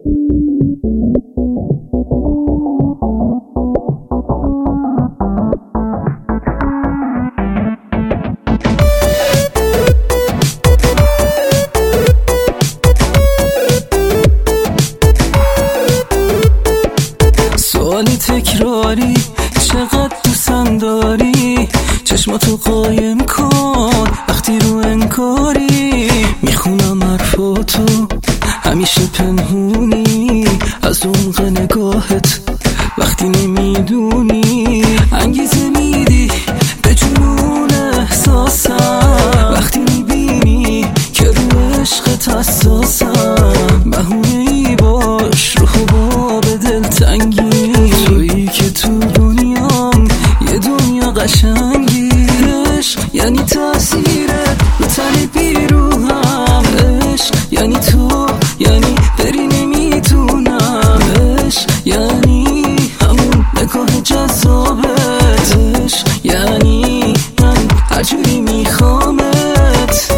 سوالی تکراری چقدر دوستم داری، چشماتو قایم کن وقتی رو انکاری. میخونم حرفاتو همیشه پنهونی، از عمق نگاهت وقتی نمیدونی. انگیزه میدی به جنون احساسم وقتی میبینی که رو عشقت حساسم. بهونه باش رو حباب دلتنگی، تویی که تو دنیام یه دنیا قشنگی. عشق یعنی تأثیرت رو تن بیروهم، عشق یعنی تو، یعنی بری نمیتونم. عشق یعنی همون نگاه جذابت، عشق یعنی من هرجوری میخوامت.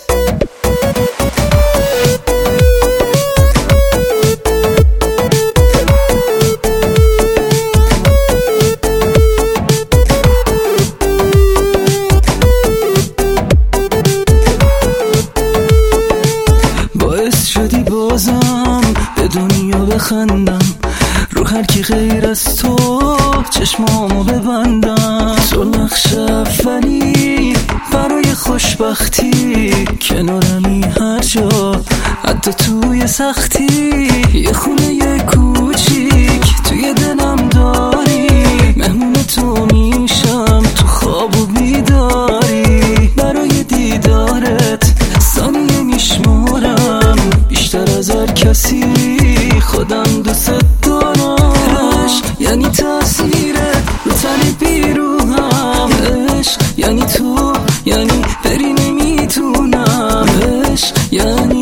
شدی بازم به دنیا بخندم، رو هر کی غیر از تو چشمامو ببندم. تو نقش اولی برای خوشبختی، کنارمی هر جا حتی توی سختی. یه خونه یه کوچیک توی دلم داری، مهمون تو میشم تو خواب و بیداری. برای دیدارت ثانیه میشمارم، بیشتر از هر کسی خودم دوست دارم. عشق یعنی تأثیرت رو تن بیروهم، عشق یعنی تو، یعنی بری نمیتونم. عشق یعنی